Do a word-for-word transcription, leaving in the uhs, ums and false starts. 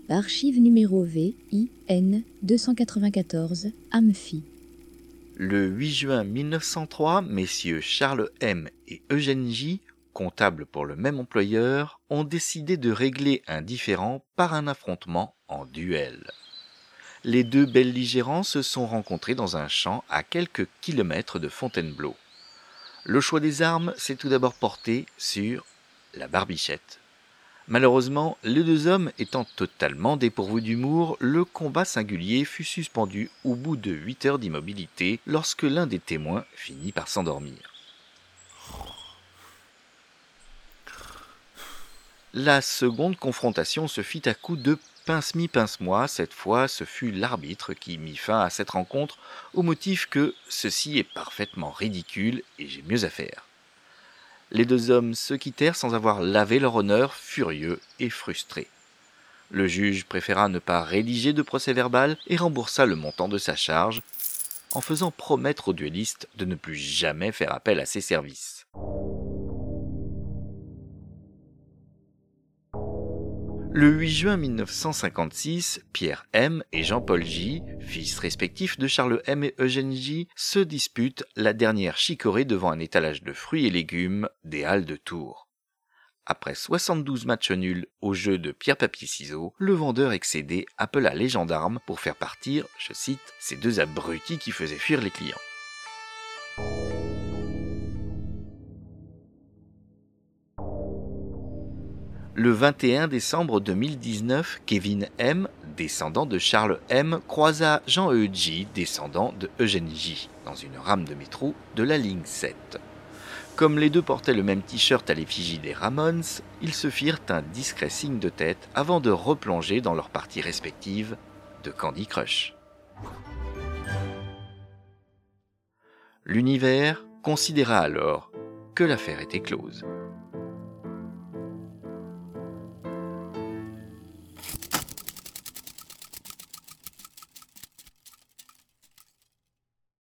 Archive numéro V I N deux cent quatre-vingt-quatorze, Amphi. Le huit juin mille neuf cent trois, messieurs Charles M. et Eugène J., comptables pour le même employeur, ont décidé de régler un différend par un affrontement en duel. Les deux belligérants se sont rencontrés dans un champ à quelques kilomètres de Fontainebleau. Le choix des armes s'est tout d'abord porté sur la barbichette. Malheureusement, les deux hommes étant totalement dépourvus d'humour, le combat singulier fut suspendu au bout de huit heures d'immobilité lorsque l'un des témoins finit par s'endormir. La seconde confrontation se fit à coups de pince-mi pince-moi. Cette fois, ce fut l'arbitre qui mit fin à cette rencontre au motif que ceci est parfaitement ridicule et j'ai mieux à faire. Les deux hommes se quittèrent sans avoir lavé leur honneur, furieux et frustrés. Le juge préféra ne pas rédiger de procès-verbal et remboursa le montant de sa charge, en faisant promettre au duelliste de ne plus jamais faire appel à ses services. Le huit juin mille neuf cent cinquante-six, Pierre M. et Jean-Paul J., fils respectifs de Charles M. et Eugène J., se disputent la dernière chicorée devant un étalage de fruits et légumes des Halles de Tours. Après soixante-douze matchs nuls au jeu de pierre-papier-ciseaux, le vendeur excédé appela les gendarmes pour faire partir, je cite, « ces deux abrutis qui faisaient fuir les clients ». Le vingt et un décembre deux mille dix-neuf, Kevin M., descendant de Charles M., croisa Jean-E. J., descendant de Eugène J., dans une rame de métro de la ligne sept. Comme les deux portaient le même t-shirt à l'effigie des Ramones, ils se firent un discret signe de tête avant de replonger dans leurs parties respectives de Candy Crush. L'univers considéra alors que l'affaire était close.